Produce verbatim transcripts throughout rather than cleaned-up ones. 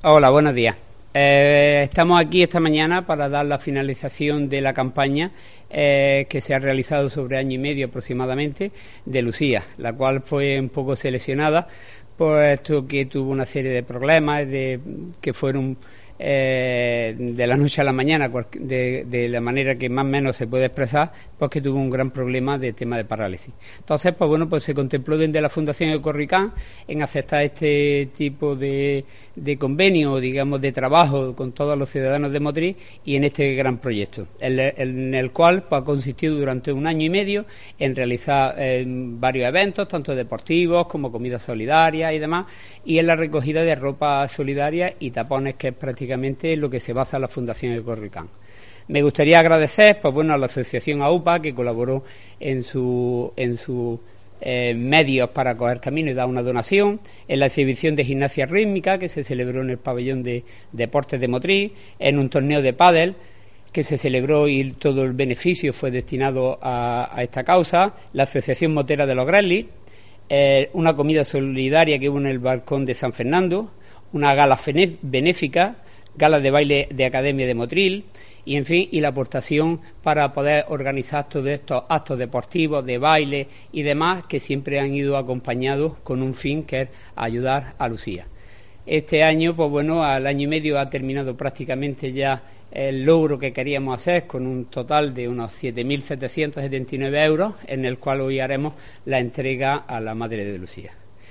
Hola, buenos días. Eh, estamos aquí esta mañana para dar la finalización de la campaña eh, que se ha realizado sobre año y medio aproximadamente de Lucía, la cual fue un poco seleccionada puesto que tuvo una serie de problemas de, que fueron eh, de la noche a la mañana, de, de la manera que más o menos se puede expresar, pues que tuvo un gran problema de tema de parálisis. Entonces, pues bueno, pues se contempló desde la Fundación Ecorricán en aceptar este tipo de, de convenio, digamos, de trabajo con todos los ciudadanos de Motril y en este gran proyecto, en el, en el cual pues, ha consistido durante un año y medio en realizar eh, varios eventos, tanto deportivos como comida solidaria y demás, y en la recogida de ropa solidaria y tapones, que es prácticamente lo que se basa la Fundación Ecorricán. Me gustaría agradecer, pues bueno, a la asociación A U P A, que colaboró en su en su eh, medios para coger camino y dar una donación, en la exhibición de gimnasia rítmica que se celebró en el pabellón de deportes de Motril, en un torneo de pádel que se celebró y todo el beneficio fue destinado a, a esta causa, la Asociación Motera de los Gresley, eh, una comida solidaria que hubo en el balcón de San Fernando, una gala benéfica, gala de baile de Academia de Motril, y en fin, y la aportación para poder organizar todos estos actos deportivos, de baile y demás, que siempre han ido acompañados con un fin, que es ayudar a Lucía. Este año, pues bueno, al año y medio ha terminado prácticamente ya el logro que queríamos hacer, con un total de unos siete mil setecientos setenta y nueve euros, en el cual hoy haremos la entrega a la Madre de Lucía.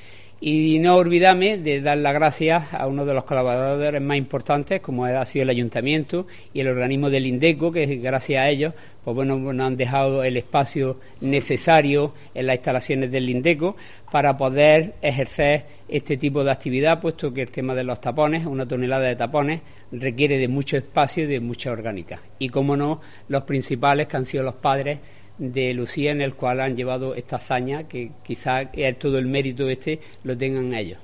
Y no olvidarme de dar las gracias a uno de los colaboradores más importantes, como ha sido el Ayuntamiento y el organismo del INDECO, que gracias a ellos pues bueno, nos han dejado el espacio necesario en las instalaciones del INDECO para poder ejercer este tipo de actividad, puesto que el tema de los tapones, una tonelada de tapones, requiere de mucho espacio y de mucha orgánica. Y, como no, los principales, que han sido los padres de Lucía, en el cual han llevado esta hazaña, que quizás todo el mérito este lo tengan ellos.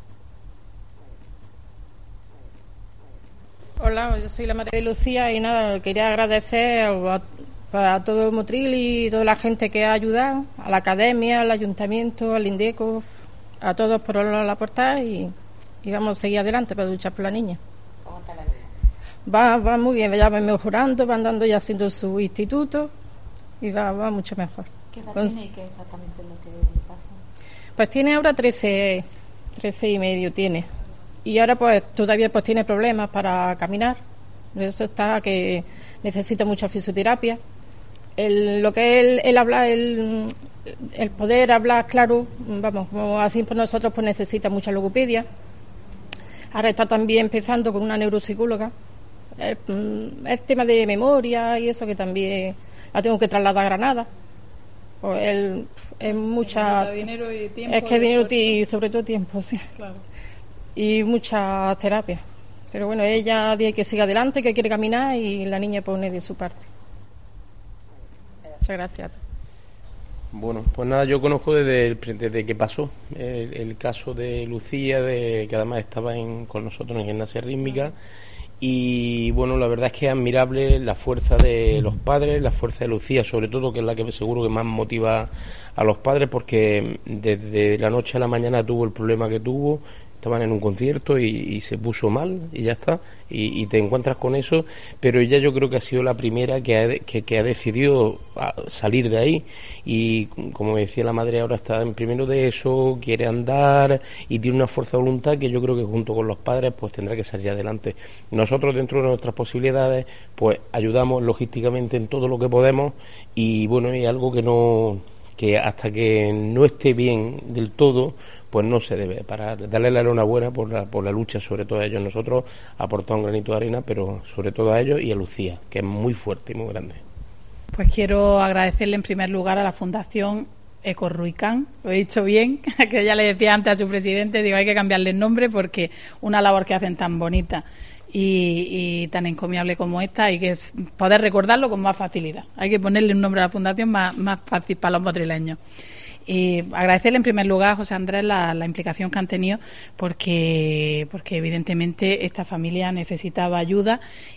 Hola, yo soy la madre de Lucía y nada, quería agradecer a, a todo Motril y toda la gente que ha ayudado, a la academia, al ayuntamiento, al INDECO, a todos por la aportar y, y vamos a seguir adelante para luchar por la niña. ¿Cómo está la niña? Va, va muy bien, ya va mejorando, va andando ya haciendo su instituto y va, va mucho mejor. ¿Qué edad Con... tiene y qué exactamente es lo que le pasa? Pues tiene ahora trece, trece y medio tiene. Y ahora pues todavía pues tiene problemas para caminar. Eso está que necesita mucha fisioterapia. El, lo que él, él habla, el, el poder hablar claro, vamos, como así por nosotros pues necesita mucha logopedia. Ahora está también empezando con una neuropsicóloga. El, el tema de memoria y eso que también la tengo que trasladar a Granada. Pues él es mucha dinero y tiempo. Es que dinero y sobre todo tiempo, sí. Claro. Y mucha terapia. Pero bueno, ella dice que sigue adelante, que quiere caminar y la niña pone de su parte. Muchas gracias. Bueno, pues nada, yo conozco desde, el, desde que pasó el, el caso de Lucía, de que además estaba en, con nosotros en gimnasia rítmica. Y bueno, la verdad es que es admirable la fuerza de los padres, la fuerza de Lucía sobre todo, que es la que seguro que más motiva a los padres, porque desde la noche a la mañana tuvo el problema que tuvo. Estaban en un concierto y, y se puso mal y ya está, y, y te encuentras con eso, pero ella yo creo que ha sido la primera que ha, que, que ha decidido salir de ahí y, como decía la madre, ahora está en primero de eso, quiere andar y tiene una fuerza de voluntad que yo creo que junto con los padres pues tendrá que salir adelante. Nosotros, dentro de nuestras posibilidades, pues ayudamos logísticamente en todo lo que podemos y bueno, es algo que no que hasta que no esté bien del todo, pues no se debe parar. Darle la enhorabuena por la, por la lucha, sobre todo a ellos. Nosotros aportamos un granito de arena, pero sobre todo a ellos y a Lucía, que es muy fuerte y muy grande. Pues quiero agradecerle en primer lugar a la Fundación Ecorricán, lo he dicho bien, que ya le decía antes a su presidente, digo, hay que cambiarle el nombre porque una labor que hacen tan bonita y, y tan encomiable como esta, hay que poder recordarlo con más facilidad. Hay que ponerle un nombre a la Fundación más, más fácil para los motrileños. Y agradecerle en primer lugar a José Andrés la, la implicación que han tenido porque, porque evidentemente esta familia necesitaba ayuda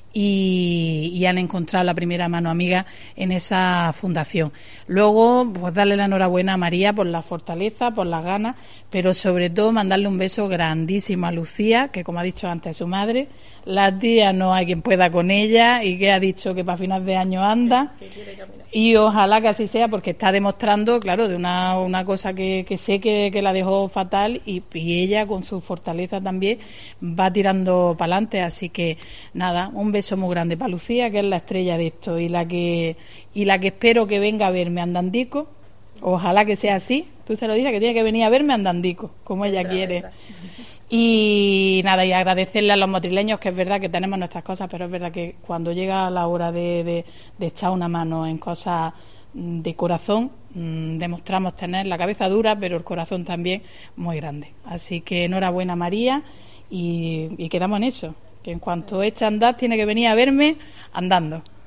Y, y han encontrado la primera mano amiga en esa fundación. Luego, pues darle la enhorabuena a María por la fortaleza, por las ganas, pero sobre todo mandarle un beso grandísimo a Lucía, que como ha dicho antes su madre, la tía no hay quien pueda con ella y que ha dicho que para final de año anda. Y ojalá que así sea, porque está demostrando, claro, de una, una cosa que, que sé que, que la dejó fatal y, y ella con su fortaleza también va tirando para adelante. Así que nada, un beso muy grande para Lucía, que es la estrella de esto y la que y la que espero que venga a verme Andandico. Ojalá que sea así. Tú se lo dices, que tiene que venir a verme Andandico, como ella Entra, quiere. entra. Y nada, y agradecerle a los motrileños, que es verdad que tenemos nuestras cosas, pero es verdad que cuando llega la hora de, de, de echar una mano en cosas de corazón, mmm, demostramos tener la cabeza dura, pero el corazón también muy grande. Así que enhorabuena, María, y, y quedamos en eso, que en cuanto eche a andar tiene que venir a verme andando.